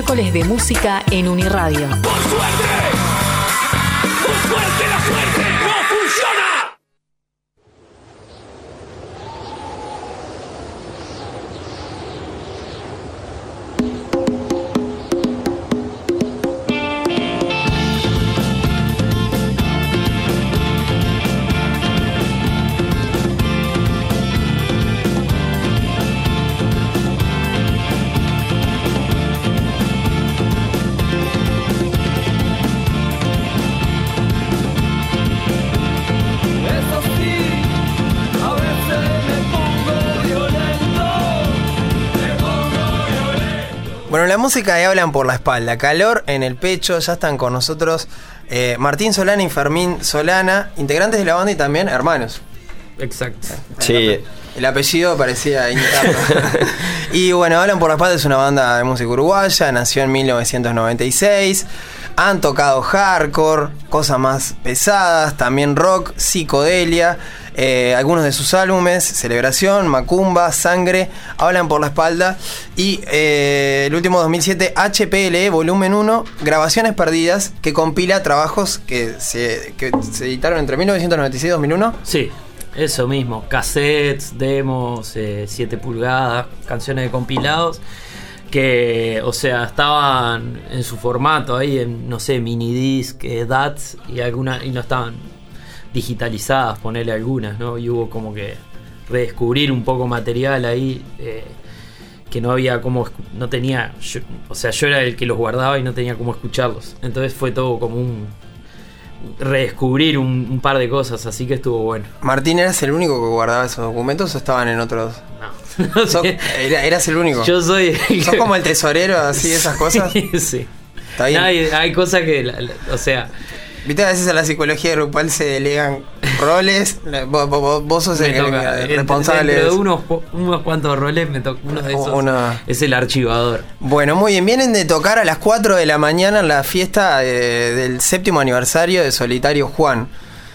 miércoles de música en Uniradio. ¡Por suerte! ¡Por suerte la suerte no funciona! Bueno, la música de Hablan por la Espalda, calor en el pecho, ya están con nosotros Martín Solana y Fermín Solana, integrantes de la banda y también hermanos. Exacto. Sí. El apellido parecía interno. Y bueno, Hablan por la Espalda es una banda de música uruguaya, nació en 1996. Han tocado hardcore, cosas más pesadas, también rock, psicodelia. Algunos de sus álbumes, Celebración, Macumba, Sangre, Hablan por la Espalda. Y el último 2007, HPLE Volumen 1, Grabaciones Perdidas, que compila trabajos que se editaron entre 1996 y 2001. Sí, eso mismo. Cassettes, demos, 7 pulgadas, canciones de compilados. Que, o sea, estaban en su formato ahí, en, no sé, minidisc, DATs y no estaban digitalizadas, ponerle algunas, ¿no? Y hubo como que redescubrir un poco material ahí que no había como, no tenía, yo era el que los guardaba y no tenía cómo escucharlos. Entonces fue todo como un redescubrir un par de cosas, así que estuvo bueno. ¿Martín eras el único que guardaba esos documentos o estaban en otros? No. ¿Eras el único? Yo soy... ¿Sos como el tesorero, así, esas cosas? Sí. Está bien. No, hay cosas que, o sea... Viste, a veces a la psicología grupal se delegan roles. Vos sos el responsable. Dentro de unos cuantos roles, uno de esos es el archivador. Bueno, muy bien. Vienen de tocar a las 4 de la mañana en la fiesta del 7º aniversario de Solitario Juan.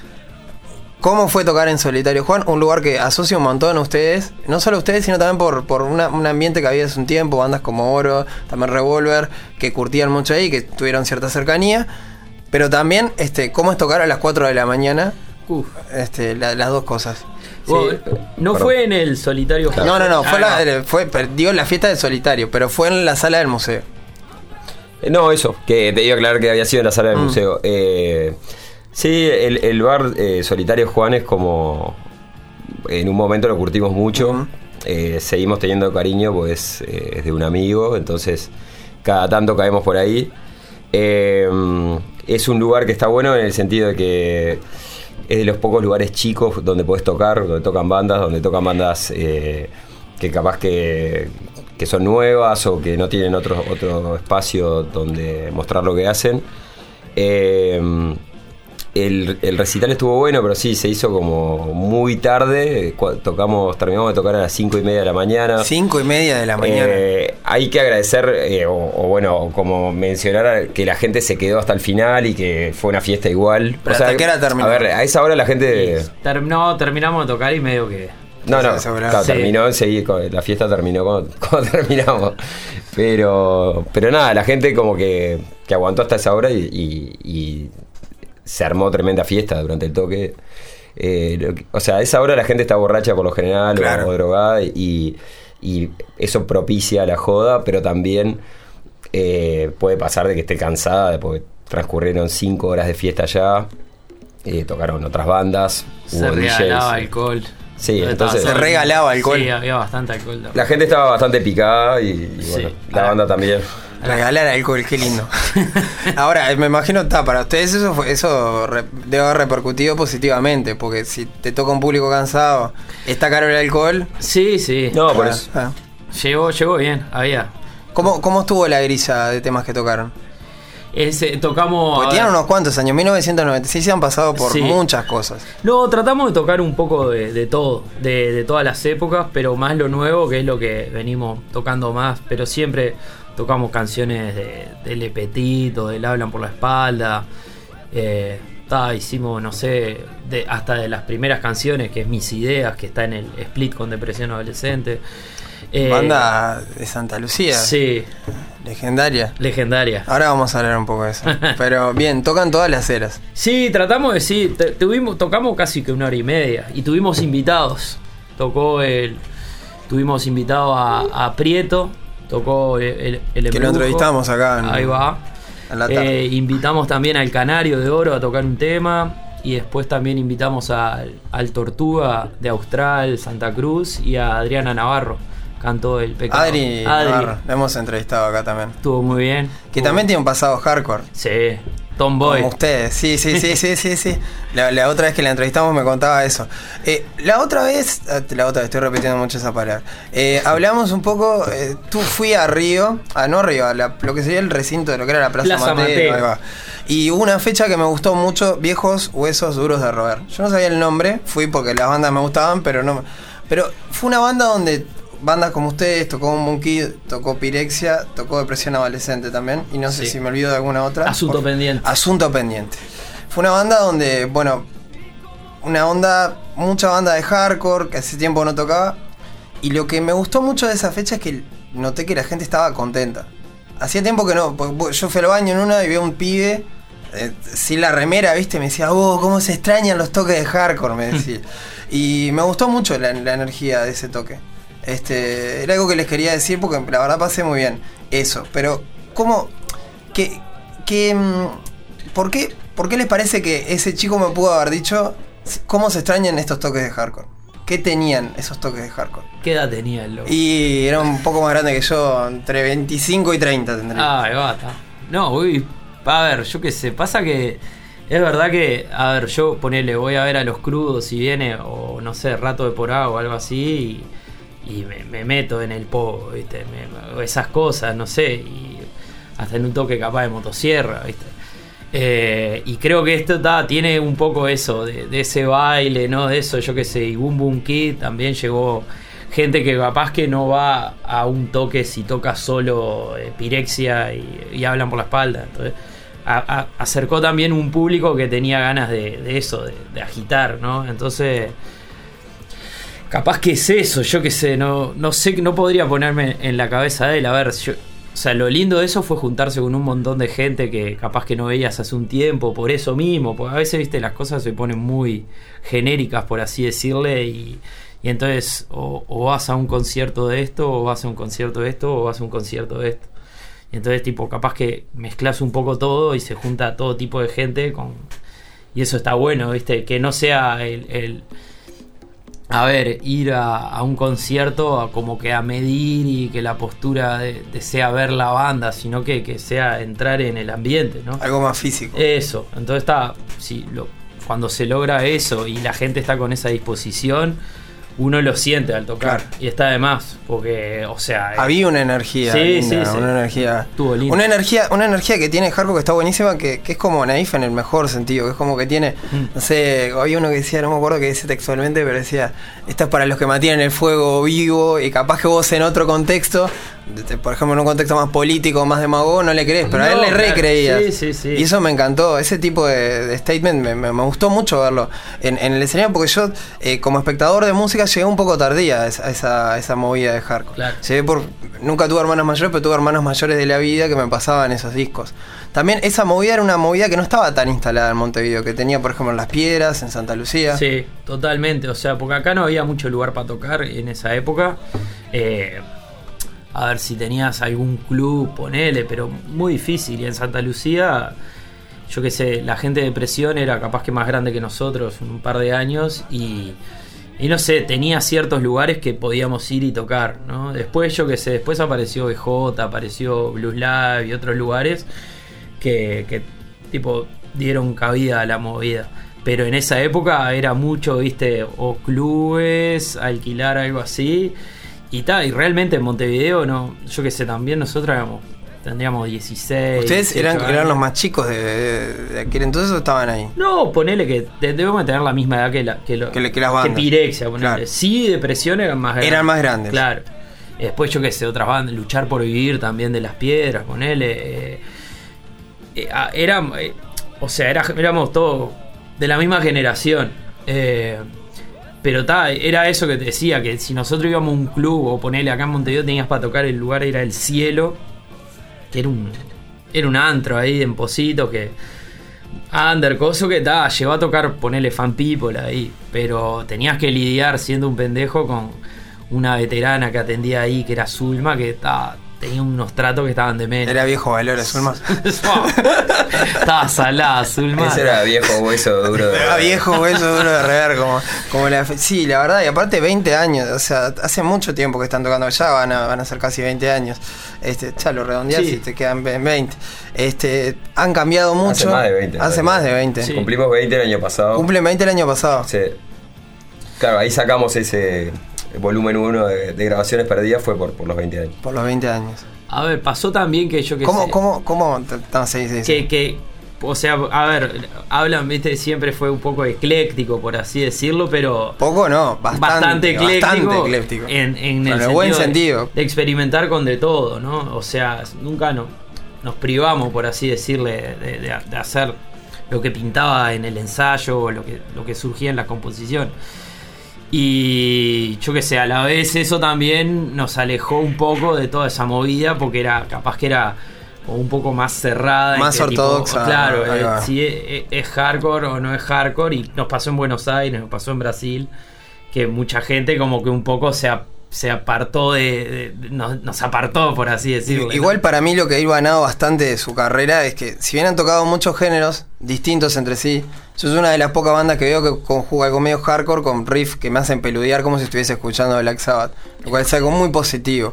¿Cómo fue tocar en Solitario Juan? Un lugar que asocia un montón a ustedes. No solo a ustedes, sino también por un ambiente que había hace un tiempo. Bandas como Oro, también Revolver, que curtían mucho ahí, que tuvieron cierta cercanía. Pero también, ¿cómo es tocar a las 4 de la mañana? Las dos cosas. Sí. No fue en el Solitario Juan. No. Fue la fiesta del Solitario, pero fue en la sala del museo. No, eso, que te iba a aclarar que había sido en la sala del museo. Sí, el bar Solitario Juan es como... En un momento lo curtimos mucho. Seguimos teniendo cariño, pues es de un amigo. Entonces, cada tanto caemos por ahí. Es un lugar que está bueno en el sentido de que es de los pocos lugares chicos donde podés tocar, donde tocan bandas que capaz que son nuevas o que no tienen otro espacio donde mostrar lo que hacen. El recital estuvo bueno, pero sí, se hizo como muy tarde. Terminamos de tocar a las 5:30 de la mañana. 5:30 de la mañana. Hay que agradecer, como mencionar que la gente se quedó hasta el final y que fue una fiesta igual. Pero ¿hasta qué hora terminó? A ver, a esa hora la gente... Terminamos de tocar y medio que... Claro, terminó enseguida, la fiesta terminó cuando terminamos. Pero nada, la gente como que aguantó hasta esa hora y se armó tremenda fiesta durante el toque. A esa hora la gente está borracha por lo general, claro, o drogada, y eso propicia la joda, pero también puede pasar de que esté cansada, porque transcurrieron 5 horas de fiesta ya, tocaron otras bandas, se regalaba alcohol. Sí, entonces se regalaba alcohol. Sí, había bastante alcohol también. La gente estaba bastante picada y bueno, sí, la banda también. Regalar alcohol, qué lindo. Ahora, me imagino, para ustedes eso debe haber repercutido positivamente, porque si te toca un público cansado, ¿está caro el alcohol? Sí. No, por eso. Llegó bien, había. ¿Cómo estuvo la grilla de temas que tocaron? Tocamos... Porque tienen unos cuantos años, 1996 se han pasado por muchas cosas. No, tratamos de tocar un poco de todo, de todas las épocas, pero más lo nuevo, que es lo que venimos tocando más, pero siempre tocamos canciones de Le Petit o del Hablan por la Espalda, hicimos, no sé, hasta de las primeras canciones, que es Mis Ideas, que está en el Split con Depresión Adolescente. Banda de Santa Lucía. Sí. Legendaria. Ahora vamos a hablar un poco de eso. Pero bien, tocan todas las eras. Sí, tratamos de sí. Tocamos casi que 1h30 y tuvimos invitados. Tuvimos invitado a Prieto, tocó el Embrujo. Que lo entrevistamos acá. Ahí va. En la tarde. Invitamos también al Canario de Oro a tocar un tema. Y después también invitamos al Tortuga de Austral, Santa Cruz, y a Adriana Navarro. Cantó el Pecado. Adri. Navarro, la hemos entrevistado acá también. Estuvo muy bien. Que también tiene un pasado hardcore. Sí, Tomboy. Como ustedes, sí. La otra vez que la entrevistamos me contaba eso. La otra vez, estoy repitiendo mucho esa palabra. Hablamos un poco, tú fui a Río, lo que sería el recinto de lo que era la Plaza Mateo. Ahí va. Y hubo una fecha que me gustó mucho, Viejos Huesos Duros de Roer. Yo no sabía el nombre, fui porque las bandas me gustaban, pero fue una banda donde bandas como ustedes, tocó Monkey, tocó Pirexia, tocó Depresión Adolescente también, y no sé si me olvido de alguna otra. Asunto Pendiente. Fue una banda donde, mucha banda de hardcore que hace tiempo no tocaba, y lo que me gustó mucho de esa fecha es que noté que la gente estaba contenta. Hacía tiempo que no, porque yo fui al baño en una y vi a un pibe sin la remera, ¿viste? Me decía, cómo se extrañan los toques de hardcore, me decía. Y me gustó mucho la energía de ese toque. Era algo que les quería decir porque la verdad pasé muy bien eso, pero ¿por qué les parece que ese chico me pudo haber dicho cómo se extrañan estos toques de hardcore? ¿Qué tenían esos toques de hardcore? ¿Qué edad tenía el loco? Y era un poco más grande que yo, entre 25 y 30 tendría. Ahí va, está. No, a ver, yo qué sé, pasa que es verdad que, a ver, yo voy a ver a Los Crudos si viene, o no sé, Rato de Porá o algo así, y me meto en el pogo, ¿viste? Esas cosas, no sé, y hasta en un toque capaz de motosierra, ¿viste? Y creo que esto tiene un poco eso, de ese baile, ¿no? De eso, yo qué sé, y Boom Boom Kid también llegó gente que capaz que no va a un toque si toca solo Pirexia y hablan por la espalda, entonces acercó también un público que tenía ganas de eso, de agitar, ¿no? Entonces capaz que es eso, yo qué sé, no sé, no podría ponerme en la cabeza de él. A ver, o sea, lo lindo de eso fue juntarse con un montón de gente que capaz que no veías hace un tiempo, por eso mismo, porque a veces, viste, las cosas se ponen muy genéricas, por así decirle, y entonces o vas a un concierto de esto, o vas a un concierto de esto, o vas a un concierto de esto. Y entonces, tipo, capaz que mezclas un poco todo y se junta todo tipo de gente y eso está bueno, viste, que no sea ir a un concierto como que a medir y que la postura de sea ver la banda, sino que sea entrar en el ambiente, ¿no? Algo más físico. Eso, entonces cuando se logra eso y la gente está con esa disposición, uno lo siente al tocar. Claro. Y está de más, porque, o sea... Había una energía. Sí. Una energía. Estuvo lindo. Una energía que tiene hardcore que está buenísima, que es como Naif en el mejor sentido, que es como que tiene, no sé, había uno que decía, no me acuerdo qué dice textualmente, pero decía, esto es para los que mantienen el fuego vivo, y capaz que vos en otro contexto, por ejemplo en un contexto más político, más demagogo, no le crees, pero a él le recreías. Sí. Y eso me encantó, ese tipo de statement me gustó mucho verlo en el escenario, porque yo como espectador de música llegué un poco tardía a esa movida de hardcore. Claro. Nunca tuve hermanos mayores, pero tuve hermanos mayores de la vida que me pasaban esos discos. También esa movida era una movida que no estaba tan instalada en Montevideo, que tenía, por ejemplo, en Las Piedras, en Santa Lucía. Sí, totalmente, o sea, porque acá no había mucho lugar para tocar en esa época. A ver si tenías algún club, ponele, pero muy difícil. Y en Santa Lucía, yo qué sé, la gente de Presión era capaz que más grande que nosotros, un par de años, y no sé, tenía ciertos lugares que podíamos ir y tocar, ¿no? Después, yo qué sé, después apareció BJ, apareció Blues Lab y otros lugares que tipo dieron cabida a la movida. Pero en esa época era mucho, viste, o clubes, alquilar algo así. Y realmente en Montevideo, no, yo qué sé, también nosotros tendríamos 16. ¿Ustedes eran los más chicos de aquel entonces o estaban ahí? No, ponele que debemos tener la misma edad que las bandas. Que Pirexia, ponele. Claro. Sí, Depresión eran más grandes. Eran más grandes. Claro. Después, yo qué sé, otras bandas, Luchar por Vivir también de Las Piedras, ponele. o sea, éramos todos de la misma generación. Pero era eso que te decía, que si nosotros íbamos a un club o ponerle acá en Montevideo, tenías para tocar el lugar, era el Cielo, que era un antro ahí en Positos, que coso que llegó a tocar, ponerle Fan People ahí, pero tenías que lidiar siendo un pendejo con una veterana que atendía ahí, que era Zulma, que tenía unos tratos que estaban de menos. Era viejo valor, Zulma. Estaba salada, Zulma. Ese era viejo hueso duro de Era viejo hueso duro de rever, como sí, la verdad, y aparte 20 años, o sea, hace mucho tiempo que están tocando, ya van a ser casi 20 años. Ya lo redondeás y te quedan 20. Han cambiado mucho. Hace más de 20. Sí. Cumplimos 20 el año pasado. Cumplen 20 el año pasado. Sí. Claro, ahí sacamos ese volumen 1 de grabaciones perdidas, fue por los 20 años. Por los 20 años. A ver, pasó también que yo que sé. ¿Cómo? No, sí. Que, o sea, a ver, hablan, viste, siempre fue un poco ecléctico, por así decirlo, pero... Poco no, bastante ecléctico. En el buen sentido. De experimentar con de todo, ¿no? O sea, nunca nos privamos, por así decirle, de hacer lo que pintaba en el ensayo o lo que surgía en la composición. Y yo que sé, a la vez eso también nos alejó un poco de toda esa movida, porque capaz que era un poco más cerrada, más ortodoxa, tipo, claro, si es hardcore o no es hardcore. Y nos pasó en Buenos Aires, nos pasó en Brasil, que mucha gente como que un poco se apartó nos apartó, por así decirlo. Igual para mí lo que ha ganado bastante de su carrera es que, si bien han tocado muchos géneros distintos entre sí, yo soy una de las pocas bandas que veo que conjuga algo medio hardcore con riff que me hacen peludear como si estuviese escuchando Black Sabbath, lo cual es algo muy positivo.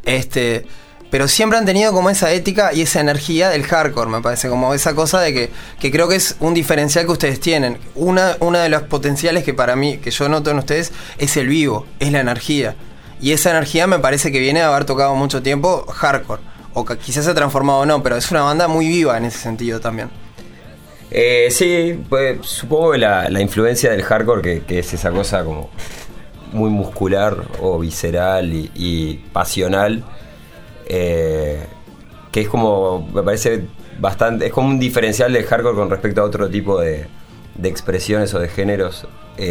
Pero siempre han tenido como esa ética y esa energía del hardcore, me parece, como esa cosa de que creo que es un diferencial que ustedes tienen. Una de los potenciales que para mí, que yo noto en ustedes, es el vivo, es la energía. Y esa energía me parece que viene de haber tocado mucho tiempo hardcore. O que quizás se ha transformado o no, pero es una banda muy viva en ese sentido también. Sí, pues supongo que la influencia del hardcore, que es esa cosa como muy muscular o visceral y pasional, que es como, me parece bastante, es como un diferencial del hardcore con respecto a otro tipo de expresiones o de géneros.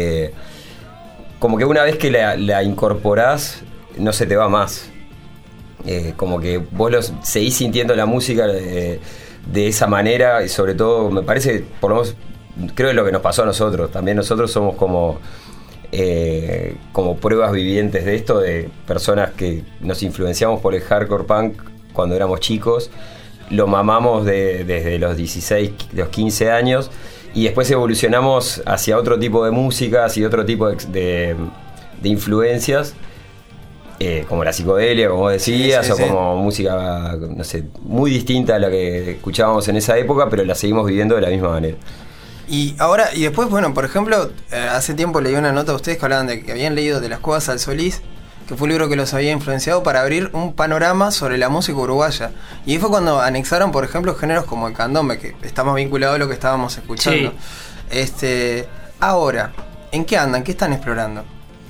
Como que una vez que la incorporás, no se te va más. Como que vos seguís sintiendo la música de esa manera, y sobre todo, me parece, por lo menos, creo que es lo que nos pasó a nosotros. También nosotros somos como pruebas vivientes de esto, de personas que nos influenciamos por el hardcore punk cuando éramos chicos, lo mamamos desde los 16, los 15 años, y después evolucionamos hacia otro tipo de música, hacia otro tipo de influencias, como la psicodelia, como decías, o como música, no sé, muy distinta a la que escuchábamos en esa época, pero la seguimos viviendo de la misma manera. Y después, bueno, por ejemplo, hace tiempo leí una nota a ustedes que hablaban de que habían leído De las Cuevas al Solís, que fue un libro que los había influenciado para abrir un panorama sobre la música uruguaya. Y ahí fue cuando anexaron, por ejemplo, géneros como el candombe, que está más vinculado a lo que estábamos escuchando. Sí. Ahora, ¿en qué andan? ¿Qué están explorando?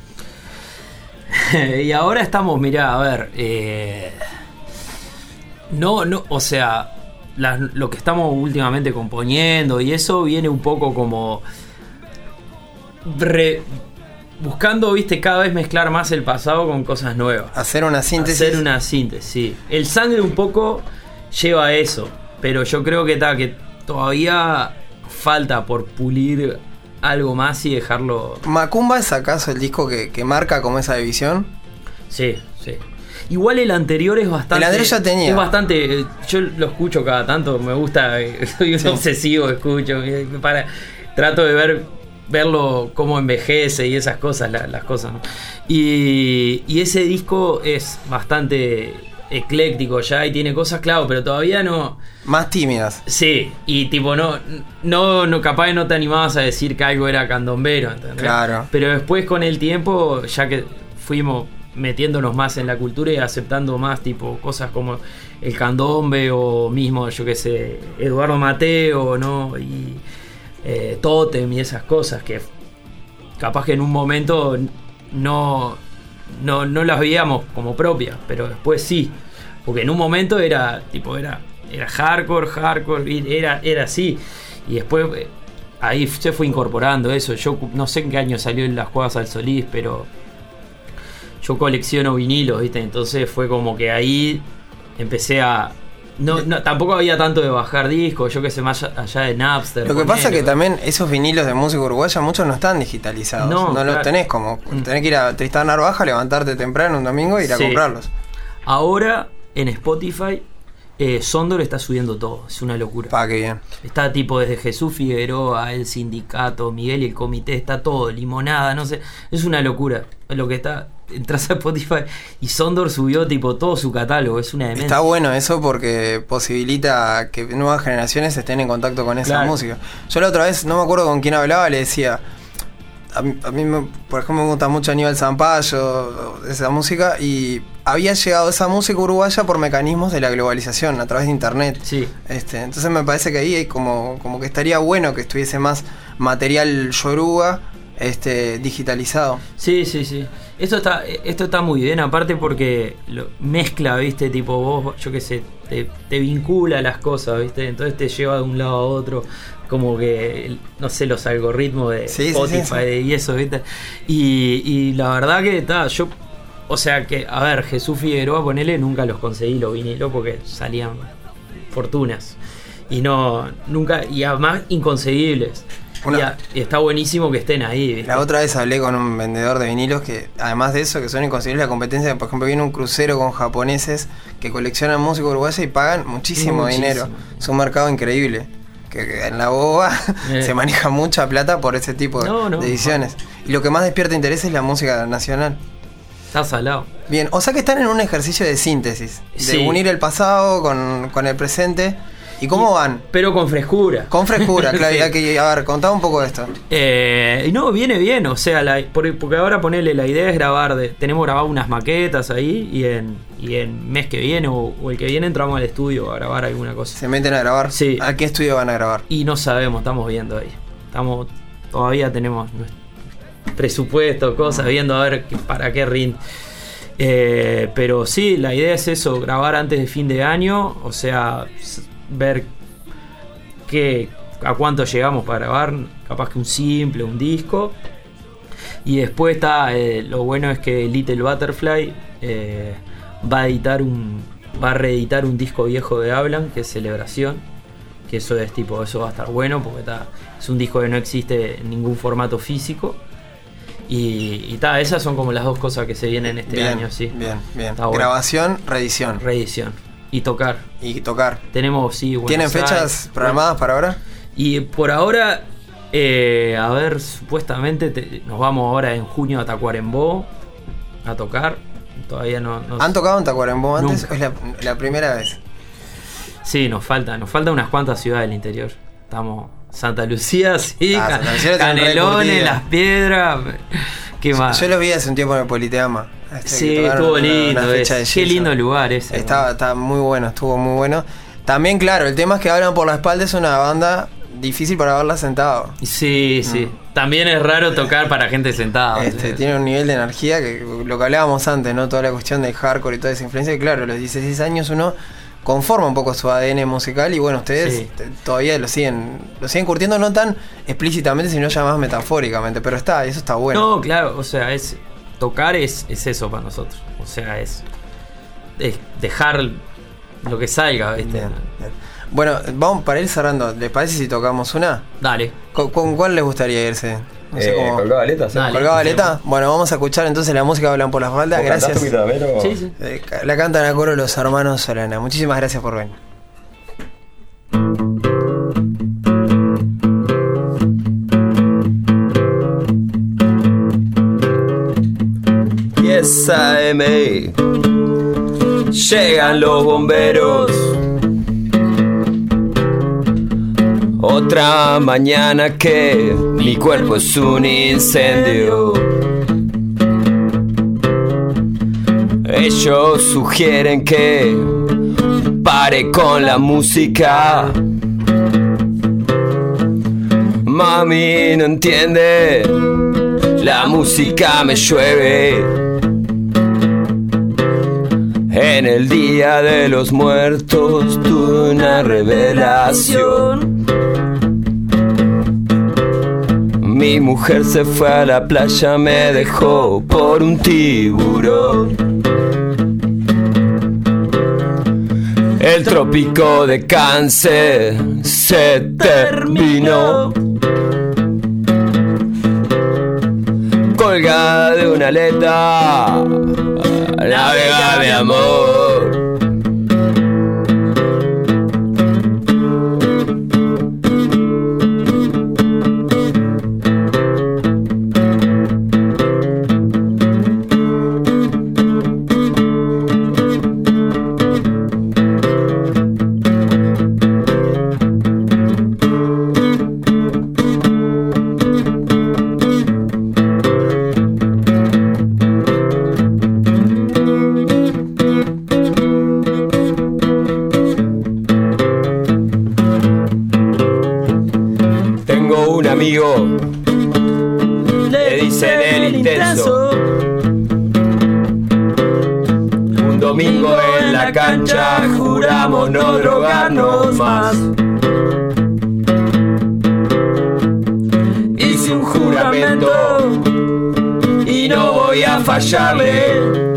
Y ahora estamos, mirá, a ver, o sea, lo que estamos últimamente componiendo y eso viene un poco como buscando, viste, cada vez mezclar más el pasado con cosas nuevas. Hacer una síntesis, sí. El Sangre un poco lleva a eso, pero yo creo que todavía falta por pulir algo más y dejarlo. ¿Macumba es acaso el disco que marca como esa división? Sí. Igual el anterior es bastante. El anterior ya tenía. Es bastante. Yo lo escucho cada tanto, me gusta. Soy un obsesivo, escucho. Trato de verlo cómo envejece y esas cosas, las cosas, ¿no? Y ese disco es bastante ecléctico ya y tiene cosas, claro, pero todavía no. Más tímidas. Sí, y tipo no capaz no te animabas a decir que algo era candombero, ¿entendés? Claro. Pero después con el tiempo, ya que fuimos metiéndonos más en la cultura y aceptando más tipo cosas como el candombe o mismo, yo qué sé, Eduardo Mateo, ¿no? Y Totem y esas cosas que capaz que en un momento no las veíamos como propias, pero después sí, porque en un momento era hardcore, era así. Y después ahí se fue incorporando eso. Yo no sé en qué año salió en Las Cuevas al Solís, pero yo colecciono vinilos, ¿viste? Entonces fue como que ahí empecé a... No, tampoco había tanto de bajar discos, yo que sé, más allá de Napster. Lo que pasa es que también esos vinilos de música uruguaya muchos no están digitalizados. No claro. los tenés como... Tenés que ir a Tristán Narvaja, levantarte temprano un domingo e ir a comprarlos. Ahora en Spotify Sondor está subiendo todo, es una locura. Qué bien. Está tipo desde Jesús Figueroa, El Sindicato, Miguel y el Comité, está todo, Limonada, no sé, es una locura lo que está. Entras a Spotify y Sondor subió tipo todo su catálogo, es una demencia. Está bueno eso porque posibilita que nuevas generaciones estén en contacto con esa música. Yo la otra vez, no me acuerdo con quién hablaba, le decía, a mí por ejemplo me gusta mucho Aníbal Zampayo, esa música, y había llegado esa música uruguaya por mecanismos de la globalización a través de internet. Sí. Entonces me parece que ahí hay como que estaría bueno que estuviese más material yoruba digitalizado. Sí. Esto está muy bien, aparte porque mezcla, ¿viste? Tipo vos, yo qué sé, te vincula las cosas, ¿viste? Entonces te lleva de un lado a otro, como que, no sé, los algoritmos de Spotify y eso, ¿viste? Y la verdad que está, yo, o sea que, a ver, Jesús Figueroa, ponele, nunca los conseguí los vinilos porque salían fortunas. Y nunca, y además inconseguibles. Y está buenísimo que estén ahí, ¿viste? La otra vez hablé con un vendedor de vinilos que, además de eso, que son inconseguibles la competencia. Por ejemplo, viene un crucero con japoneses que coleccionan música uruguaya y pagan muchísimo dinero. Es un mercado increíble. Que en la boba se maneja mucha plata por ese tipo de ediciones. Y lo que más despierta interés es la música nacional. Está salado. Bien, o sea que están en un ejercicio de síntesis, de unir el pasado con el presente. ¿Y cómo van? Pero con frescura. Con frescura, claro. Sí. A ver, contá un poco de esto. No, viene bien, o sea, porque ahora ponele, la idea es grabar, tenemos grabado unas maquetas ahí y en mes que viene o el que viene entramos al estudio a grabar alguna cosa. ¿Se meten a grabar? Sí. ¿A qué estudio van a grabar? Y no sabemos, estamos viendo ahí. Todavía tenemos presupuesto, cosas, viendo a ver para qué rinde. Pero sí, la idea es eso, grabar antes de fin de año, o sea, ver a cuánto llegamos para grabar, capaz que un simple, un disco. Y después está, lo bueno es que Little Butterfly va a reeditar un disco viejo de Hablan, que es Celebración, que eso va a estar bueno porque es un disco que no existe en ningún formato físico. Y esas son como las dos cosas que se vienen este año, sí. Bien. Bueno. Grabación, reedición. Y tocar. Tenemos, sí, Buenos ¿Tienen fechas Aires programadas para ahora? Y por ahora, a ver, supuestamente nos vamos ahora en junio a Tacuarembó a tocar. Todavía no. ¿Han tocado en Tacuarembó antes? Nunca. ¿O es la primera vez? Sí, nos falta unas cuantas ciudades del interior. Estamos Santa Lucía, sí, Santa Lucía Canelones, Las Piedras. ¿Qué más? Yo los vi hace un tiempo en el Politeama. Sí, estuvo lindo. Qué lindo lugar ese. Está muy bueno, estuvo muy bueno. También, claro, el tema es que Hablan por la Espalda es una banda difícil para verla sentado. Sí. También es raro tocar para gente sentada. Tiene un nivel de energía que lo que hablábamos antes, ¿no? Toda la cuestión del hardcore y toda esa influencia. Y claro, a los 16 años uno conforma un poco su ADN musical y bueno, ustedes todavía lo siguen curtiendo, no tan explícitamente, sino ya más metafóricamente, pero eso está bueno. No, claro, o sea, tocar es eso para nosotros. O sea, es dejar lo que salga, ¿viste? Bien. Bueno, vamos para ir cerrando. ¿Les parece si tocamos una? Dale. ¿Con cuál les gustaría irse? No sé cómo. ¿Colgado Aleta? ¿Sí? ¿Colgado Aleta? Bueno, vamos a escuchar entonces la música Hablan por la Espalda. Gracias. Sí. La cantan a coro los hermanos Solana. Muchísimas gracias por venir. Yes, AM. Llegan los bomberos. Otra mañana que mi cuerpo es un incendio. Ellos sugieren que pare con la música. Mami no entiende, la música me llueve. En el día de los muertos tuve una revelación. Mi mujer se fue a la playa, me dejó por un tiburón. El trópico de Cáncer se terminó. Colgada de una aleta, navega mi amor. Le dicen el intenso. Un domingo en la cancha juramos no drogarnos más. Hice un juramento y no voy a fallarle.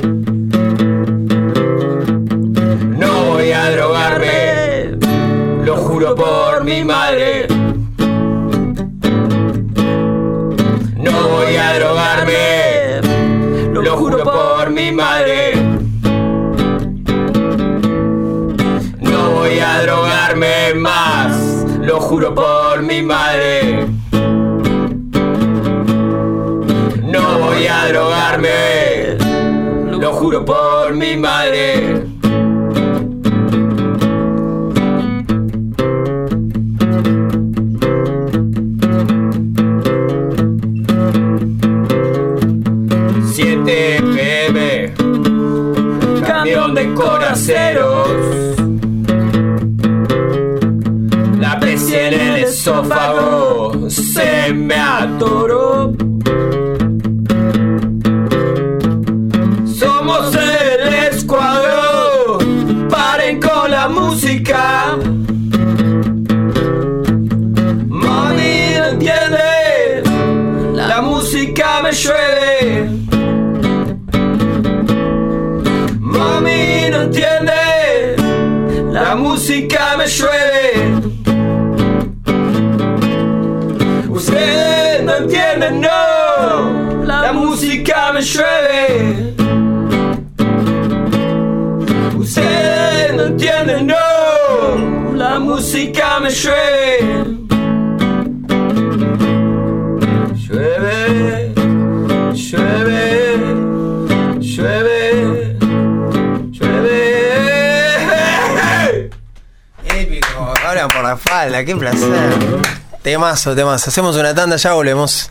No voy a drogarme, lo juro por mi madre. No voy a drogarme, lo juro por mi madre. No voy a drogarme más, lo juro por mi madre. No voy a drogarme, lo juro por mi madre. Camión de coraceros, la presión en el esófago se me atoró. Somos el escuadrón, paren con la música. Mami, no entiende, la música me llueve. Mami, no entiende, la música me llueve. Ustedes no entienden, no, la música me llueve. Ustedes no entienden, no, la música me llueve. Llueve, llueve, llueve. Ahora por la falda, qué placer. Temazo, temazo. Hacemos una tanda, ya volvemos.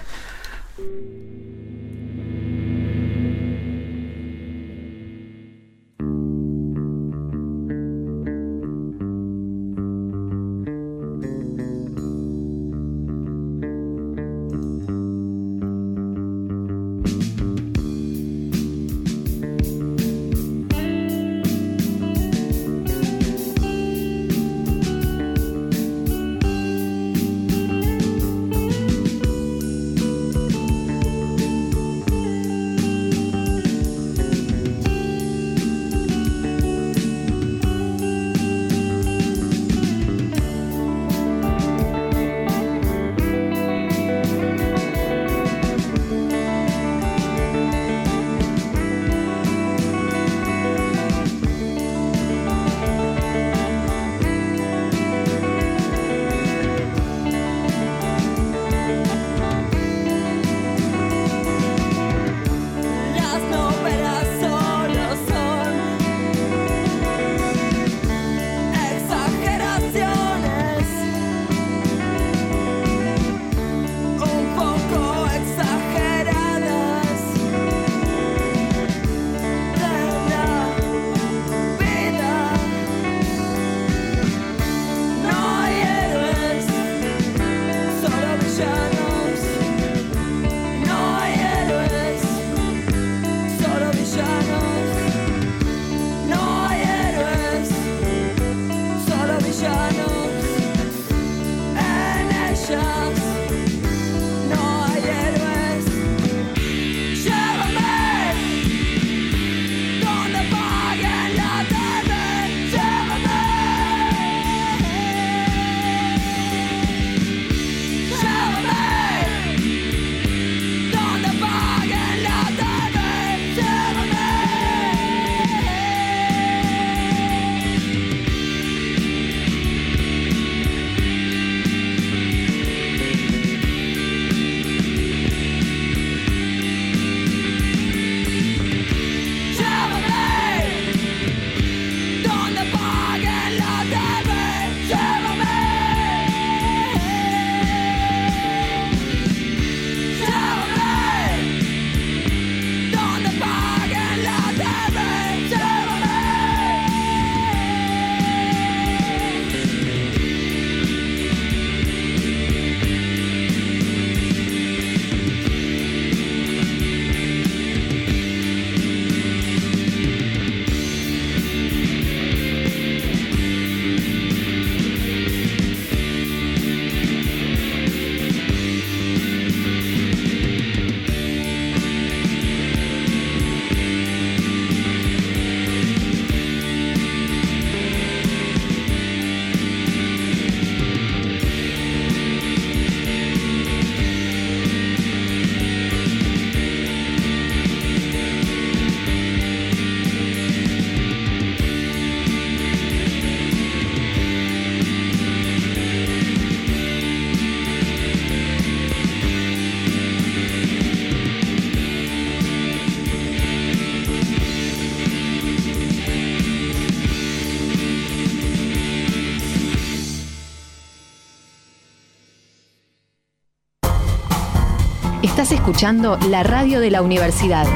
Estás escuchando la radio de la universidad.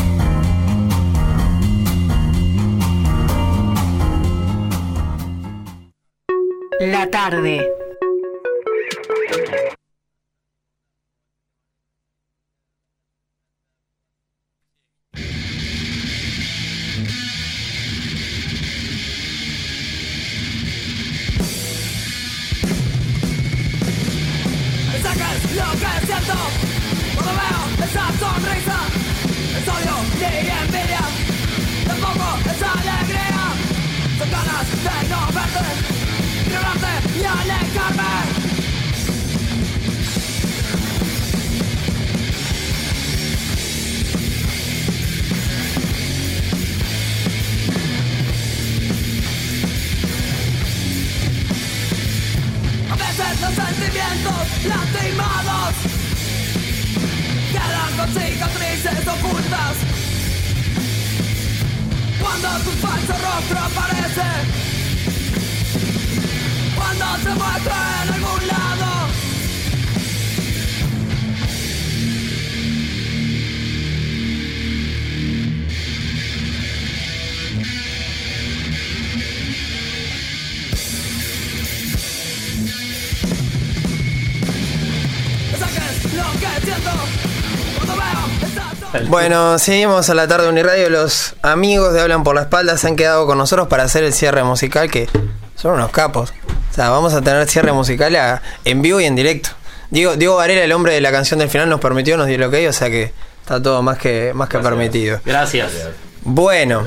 La tarde. Sacas lo que siento cuando veo esa sonrisa, es odio ni envidia, tampoco es alegría, son ganas de no verte, ignorarte y alejarme. A veces los sentimientos lastimados quedan con cicatrices ocultas. Cuando tu falso rostro aparece, cuando se muestra en algún lado. Bueno, seguimos a la tarde de Uniradio. Los amigos de Hablan por la Espalda se han quedado con nosotros para hacer el cierre musical, que son unos capos. O sea, vamos a tener cierre musical en vivo y en directo. Diego Varela, el hombre de la canción del final, nos permitió, nos dio el ok, o sea que está todo más que permitido. Gracias. Bueno,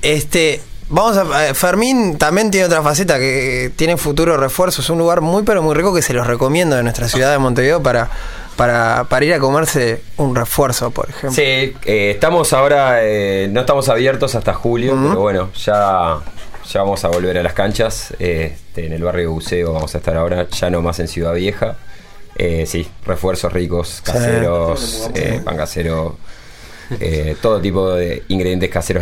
vamos a Fermín también tiene otra faceta que tiene futuro refuerzo. Es un lugar muy pero muy rico que se los recomiendo de nuestra ciudad de Montevideo para ir a comerse un refuerzo, por ejemplo. Sí, estamos ahora, no estamos abiertos hasta julio, pero bueno, ya vamos a volver a las canchas. En el barrio de Buceo vamos a estar ahora, ya no más en Ciudad Vieja. Sí, refuerzos ricos, caseros, pan casero. Todo tipo de ingredientes caseros,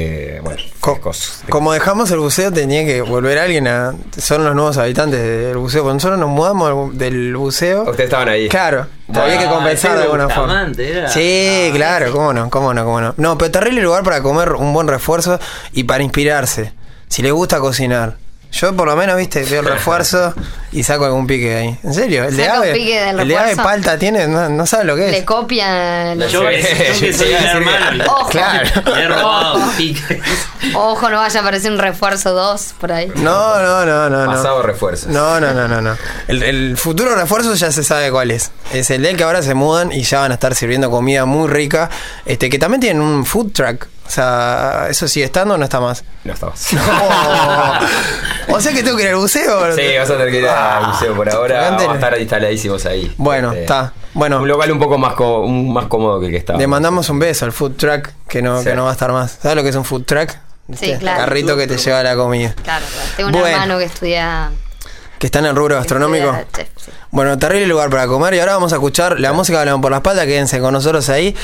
frescos. Como dejamos el buceo, tenía que volver alguien son los nuevos habitantes del buceo. Cuando nosotros nos mudamos del buceo, ustedes estaban ahí. Claro, había que compensar de alguna forma. Sí, claro, cómo no. No, pero terrible lugar para comer un buen refuerzo y para inspirarse. Si les gusta cocinar. Yo por lo menos, viste, veo el refuerzo y saco algún pique ahí. ¿En serio? El de ave palta tiene, no sabe lo que es. Le copian. Yo que soy el hermano. Ojo. Claro. Le he robado piques. Ojo, no vaya a aparecer un refuerzo 2 por ahí. No. Pasado refuerzos. No. El futuro refuerzo ya se sabe cuál es. Es el del que ahora se mudan y ya van a estar sirviendo comida muy rica. Que también tienen un food truck. O sea, ¿eso sigue estando o no está más? No está más. No. O sea que tengo que ir al buceo. Sí, vas a tener que ir al buceo por ahora. Vamos a estar instaladísimos ahí. Bueno, está. Bueno, un local un poco más cómodo que el que estaba. Le mandamos un beso al food truck que no va a estar más. ¿Sabes lo que es un food truck? Sí, claro. Carrito que te lleva la comida. Claro. Tengo un hermano que estudia... ¿Que está en el rubro gastronómico? Sí. Bueno, terrible lugar para comer. Y ahora vamos a escuchar la música de Hablamos por la Espalda. Quédense con nosotros ahí.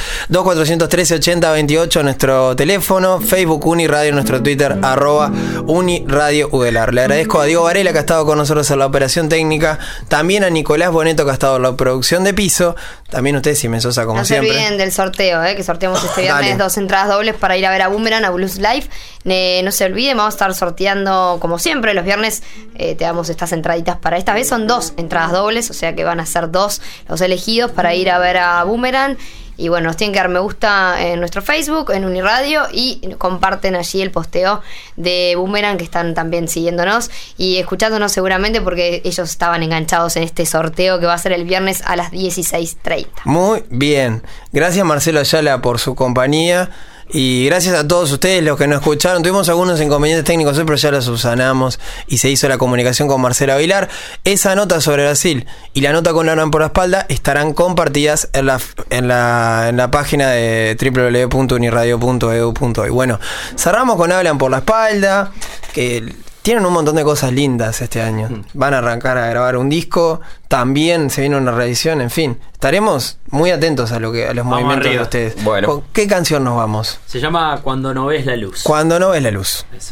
2413-8028 nuestro teléfono. Facebook Uniradio, nuestro Twitter @Uniradio Udelar. Le agradezco a Diego Varela, que ha estado con nosotros en la operación técnica. También a Nicolás Boneto, que ha estado en la producción de piso. También ustedes, Simen Sosa, como siempre. No se olviden del sorteo, que sorteamos este viernes 2 entradas dobles para ir a ver a Boomerang, a Blues Live. No se olviden, vamos a estar sorteando como siempre los viernes. Te damos estas entraditas para esta vez. Son 2 entradas dobles, o sea que van a ser 2 los elegidos para ir a ver a Boomerang. Y bueno, nos tienen que dar me gusta en nuestro Facebook, en Uniradio, y comparten allí el posteo de Boomerang, que están también siguiéndonos y escuchándonos seguramente, porque ellos estaban enganchados en este sorteo que va a ser el viernes a las 16:30. Muy bien. Gracias, Marcelo Ayala, por su compañía. Y gracias a todos ustedes los que nos escucharon. Tuvimos algunos inconvenientes técnicos hoy, pero ya los subsanamos y se hizo la comunicación con Marcelo Aguilar. Esa nota sobre Brasil y la nota con Hablan por la Espalda estarán compartidas en la página de www.uniradio.edu.uy. Bueno, cerramos con Hablan por la Espalda, que tienen un montón de cosas lindas este año. Van a arrancar a grabar un disco, también se viene una reedición, en fin. Estaremos muy atentos a los movimientos arriba de ustedes. Bueno. ¿Con qué canción nos vamos? Se llama Cuando no ves la luz. Cuando no ves la luz. Esa.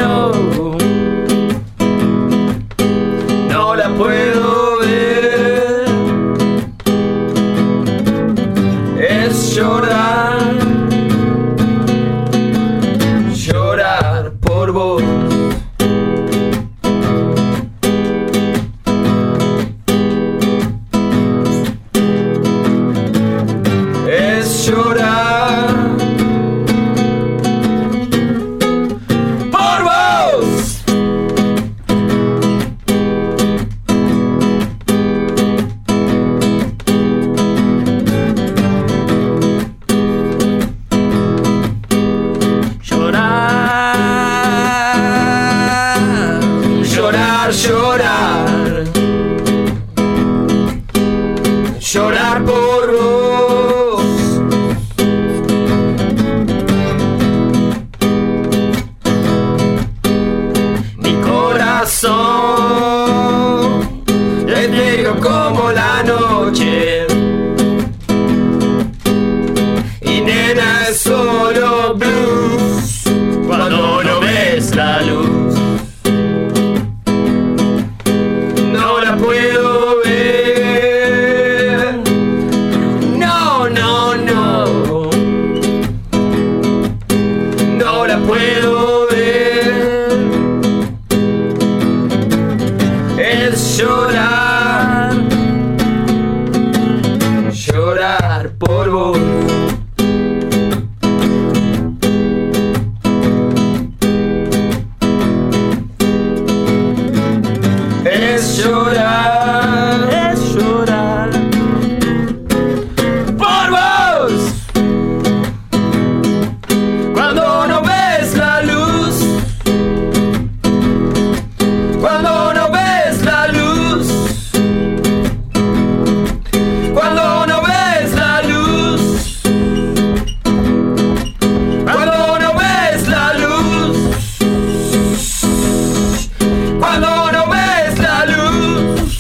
no. No la puedo ver. Es llorar, llorar por vos. Es llorar por vos. Llorar, llorar, llorar por vos. Mi corazón es negro como la noche y nena es solo blues cuando no ves la luz. No la puedo ver. No, no, no. No la puedo ver. Es llorar, llorar por vos. Es llorar por vos. Cuando no ves la luz, cuando no ves la luz, cuando no ves la luz, cuando no ves la luz, cuando no ves la luz,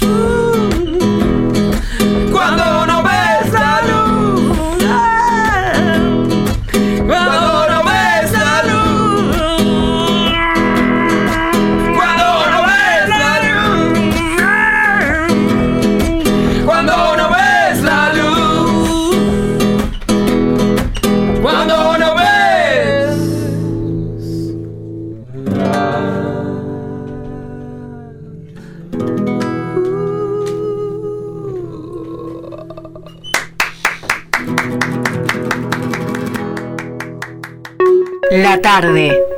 cuando no ves la luz, cuando no ves la luz, cuando no ves la luz, cuando no ves la luz, cuando no ves. La tarde.